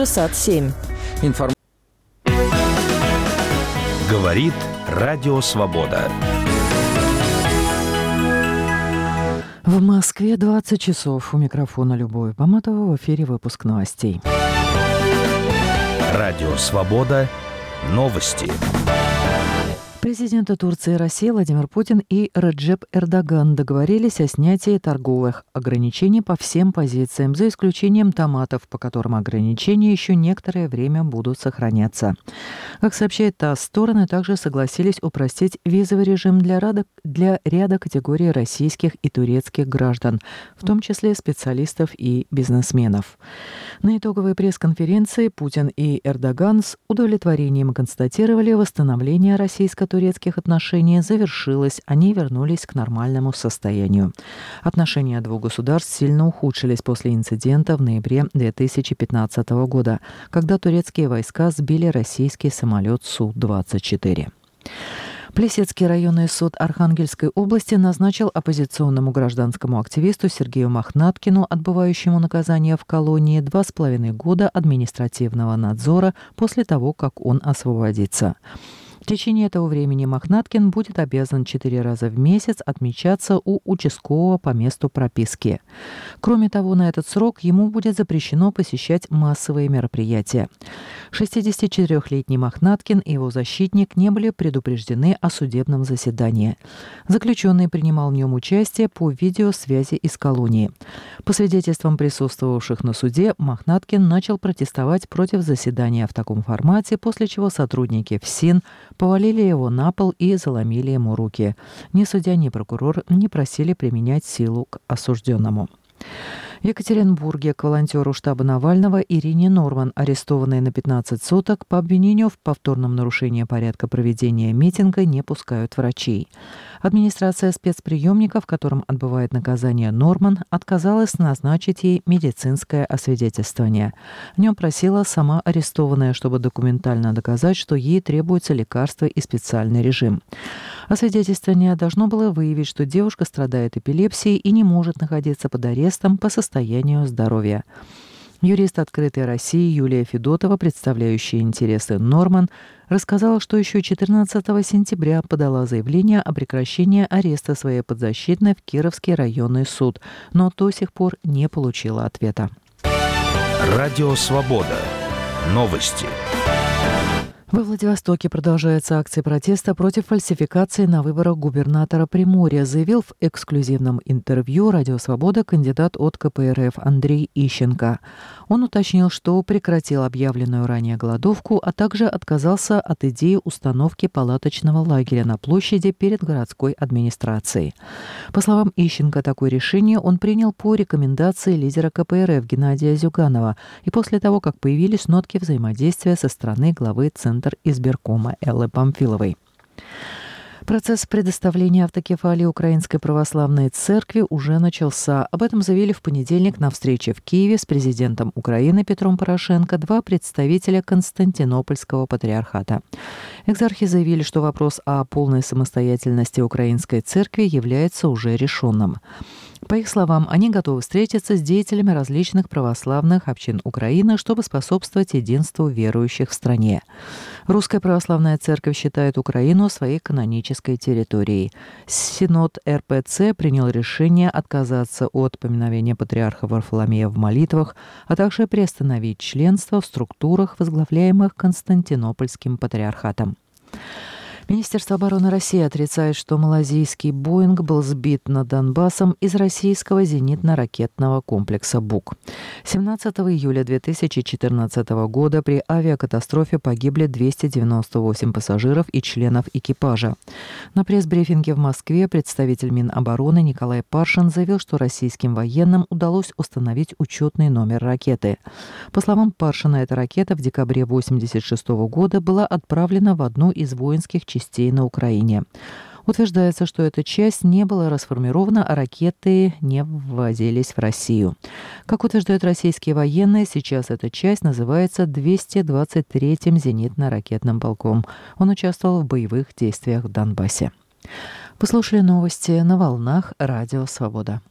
САТ-7. Говорит Радио Свобода. В Москве 20 часов. У микрофона Любовь Баматова. В эфире выпуск новостей. Радио Свобода. Новости. Президенты Турции и России Владимир Путин и Реджеп Эрдоган договорились о снятии торговых ограничений по всем позициям, за исключением томатов, по которым ограничения еще некоторое время будут сохраняться. Как сообщает ТАСС, стороны также согласились упростить визовый режим для ряда категорий российских и турецких граждан, в том числе специалистов и бизнесменов. На итоговой пресс-конференции Путин и Эрдоган с удовлетворением констатировали, восстановление российско-турецких отношений завершилось, они вернулись к нормальному состоянию. Отношения двух государств сильно ухудшились после инцидента в ноябре 2015 года, когда турецкие войска сбили российский самолет Су-24. Плесецкий районный суд Архангельской области назначил оппозиционному гражданскому активисту Сергею Мохнаткину, отбывающему наказание в колонии, 2,5 года административного надзора после того, как он освободится. В течение этого времени Мохнаткин будет обязан 4 раза в месяц отмечаться у участкового по месту прописки. Кроме того, на этот срок ему будет запрещено посещать массовые мероприятия. 64-летний Мохнаткин и его защитник не были предупреждены о судебном заседании. Заключенный принимал в нем участие по видеосвязи из колонии. По свидетельствам присутствовавших на суде, Мохнаткин начал протестовать против заседания в таком формате, после чего сотрудники ФСИН повалили его на пол и заломили ему руки. Ни судья, ни прокурор не просили применять силу к осужденному. В Екатеринбурге к волонтеру штаба Навального Ирине Норман, арестованной на 15 суток по обвинению в повторном нарушении порядка проведения митинга, не пускают врачей. Администрация спецприемника, в котором отбывает наказание Норман, отказалась назначить ей медицинское освидетельствование. В нем просила сама арестованная, чтобы документально доказать, что ей требуются лекарства и специальный режим. Освидетельствование должно было выявить, что девушка страдает эпилепсией и не может находиться под арестом по состоянию здоровья. Юрист «Открытой России» Юлия Федотова, представляющая интересы Норман, рассказала, что еще 14 сентября подала заявление о прекращении ареста своей подзащитной в Кировский районный суд, но до сих пор не получила ответа. Радио Свобода. Новости. Во Владивостоке продолжается акция протеста против фальсификации на выборах губернатора Приморья, заявил в эксклюзивном интервью «Радио Свобода» кандидат от КПРФ Андрей Ищенко. Он уточнил, что прекратил объявленную ранее голодовку, а также отказался от идеи установки палаточного лагеря на площади перед городской администрацией. По словам Ищенко, такое решение он принял по рекомендации лидера КПРФ Геннадия Зюганова и после того, как появились нотки взаимодействия со стороны главы Центра избиркома Эллы Памфиловой. Процесс предоставления автокефалии Украинской Православной Церкви уже начался. Об этом заявили в понедельник на встрече в Киеве с президентом Украины Петром Порошенко два представителя Константинопольского патриархата. Экзархи заявили, что вопрос о полной самостоятельности Украинской Церкви является уже решенным. По их словам, они готовы встретиться с деятелями различных православных общин Украины, чтобы способствовать единству верующих в стране. Русская Православная Церковь считает Украину своей канонической территорией. Синод РПЦ принял решение отказаться от поминовения патриарха Варфоломея в молитвах, а также приостановить членство в структурах, возглавляемых Константинопольским патриархатом. Министерство обороны России отрицает, что малазийский «Боинг» был сбит над Донбассом из российского зенитно-ракетного комплекса «Бук». 17 июля 2014 года при авиакатастрофе погибли 298 пассажиров и членов экипажа. На пресс-брифинге в Москве представитель Минобороны Николай Паршин заявил, что российским военным удалось установить учетный номер ракеты. По словам Паршина, эта ракета в декабре 1986 года была отправлена в одну из воинских частей на Украине. Утверждается, что эта часть не была расформирована, а ракеты не ввозились в Россию. Как утверждают российские военные, сейчас эта часть называется 223-м зенитно-ракетным полком. Он участвовал в боевых действиях в Донбассе. Вы слушали новости на волнах Радио Свобода.